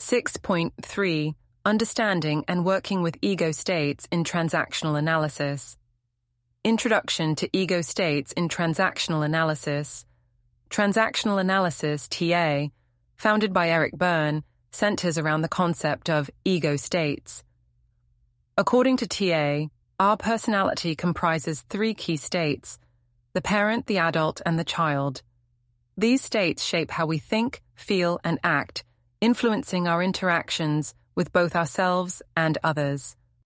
6.3 Understanding and Working with Ego States in Transactional Analysis. Introduction to Ego States in Transactional Analysis. Transactional Analysis, TA, founded by Eric Berne, centers around the concept of ego states. According to TA, our personality comprises three key states: the parent, the adult, and the child. These states shape how we think, feel, and act, influencing our interactions with both ourselves and others.